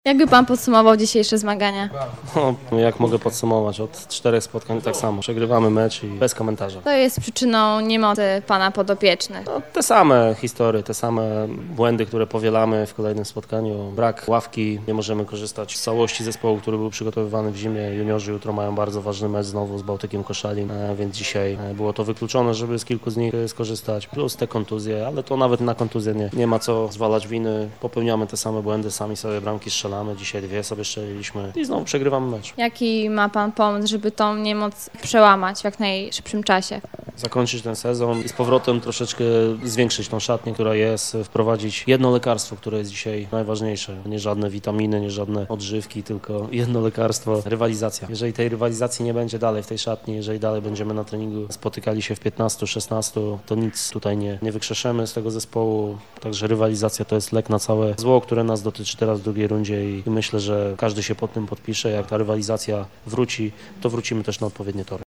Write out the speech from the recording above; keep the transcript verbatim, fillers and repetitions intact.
Jakby pan podsumował dzisiejsze zmagania? No, jak mogę podsumować? Od czterech spotkań tak samo. Przegrywamy mecz i bez komentarza. To jest przyczyną niemocy pana podopiecznych. No, te same historie, te same błędy, które powielamy w kolejnym spotkaniu. Brak ławki, nie możemy korzystać z całości zespołu, który był przygotowywany w zimie. Juniorzy jutro mają bardzo ważny mecz znowu z Bałtykiem Koszalin, e, więc dzisiaj e, było to wykluczone, żeby z kilku z nich e, skorzystać. Plus te kontuzje, ale to nawet na kontuzję nie, nie ma co zwalać winy. Popełniamy te same błędy, sami sobie bramki strzelamy. Dzisiaj dwie sobie strzeliliśmy i znowu przegrywamy mecz. Jaki ma pan pomysł, żeby tą niemoc przełamać w jak najszybszym czasie? Zakończyć ten sezon i z powrotem troszeczkę zwiększyć tą szatnię, która jest, wprowadzić jedno lekarstwo, które jest dzisiaj najważniejsze. Nie żadne witaminy, nie żadne odżywki, tylko jedno lekarstwo, rywalizacja. Jeżeli tej rywalizacji nie będzie dalej w tej szatni, jeżeli dalej będziemy na treningu spotykali się w piętnastu, szesnastu, to nic tutaj nie, nie wykrzeszemy z tego zespołu. Także rywalizacja to jest lek na całe zło, które nas dotyczy teraz w drugiej rundzie i myślę, że każdy się pod tym podpisze. Jak ta rywalizacja wróci, to wrócimy też na odpowiednie tory.